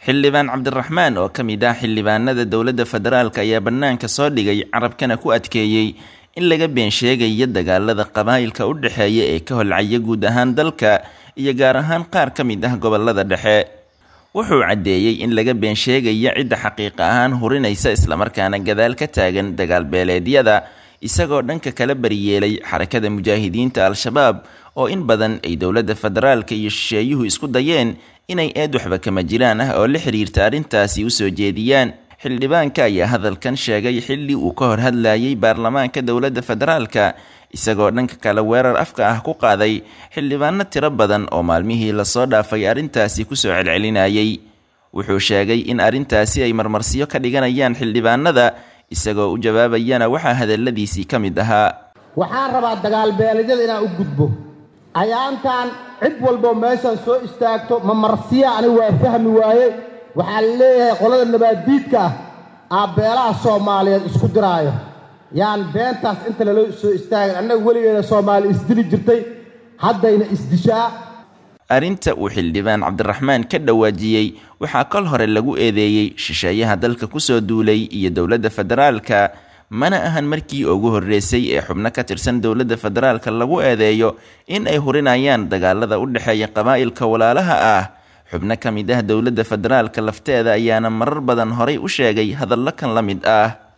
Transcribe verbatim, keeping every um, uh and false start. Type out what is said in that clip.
xildhibaan Cabdiraxmaan oo ka mid ah xildhibaanada dowladda federaalka ayaa banaanka soo dhigay carabkana ku adkeeyay in laga been sheegayo dagaalada qabaa'ilka u dhaxeeya ee ka holcaya guud ahaan dalka iyo gaar ahaan qaar ka mid ah gobolada dhexe. wuxuu cadeeyay in laga been sheegayo cidda xaqiiqa ahaan hurinaysa isla markaana gadaal ka taagan dagaal beeleedyada, isagoo dhanka kala bariyeelay xarakada mujaahidiinta al-shabaab oo in badan ay dowladda federaalka iyo shisheeyuhu isku dayeen inay eed waxba kama jiraan ah oo la xiriirta arrintaasi u soo jeediyaan. xildhibaanka ayaa hadalkan sheegay xilli uu ka hor hadlayay baarlamaanka dowladda federaalka, isagoo dhanka kale weerar afka ah ku qaaday xildhibaano tiro badan oo maalmihii lasoo dhaafay arrintaasi kusoo celcelinayay. wuxuu sheegay in arrintaasi ay marmarsiyo ka dhiganayaan xildhibaanada, isagoo u jawaabayana waxaa hadaladiisii ka mid ahaa: waxaan rabaa dagaal beeleedyada inaan u gudbo. ayaantan cid walbo meeshan soo istaagto ma marsiya anigu waa fahmi waaye. waxaa leeyahay qolada nabaadiidka ah beelaha Soomaaliyeed isku diraayo, yaan beentaas inta la soo istaagay. annagu weligeena Soomaali isdili jirtay, haddayna isdishaa. arrinta uu xildhibaan Cabdiraxmaan ka dhawaajiyay waxaa kol hore lagu eedeeyay shisheeyaha dalka kusoo duulay iyo dowladda federaalka, mana ahan markii ugu horeysay ee xubno ka tirsan dowladda federaalka lagu eedeeyo in ay hurinayaan dagaalada u dhaxeeya qabaa'ilka walaalaha ah. xubno ka mid ah dowladda federaalka lafteeda ayaana marar badan horay u sheegay hadallo kan la mid ah.